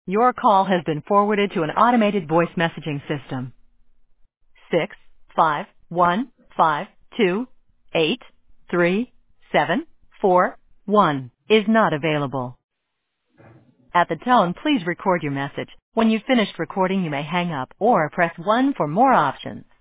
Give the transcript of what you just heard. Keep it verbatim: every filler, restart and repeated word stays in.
Your call has been forwarded to an automated voice messaging system. Six five one five two eight three seven four one is not available. At the tone, please record your message. When you've finished recording, you may hang up or press one for more options.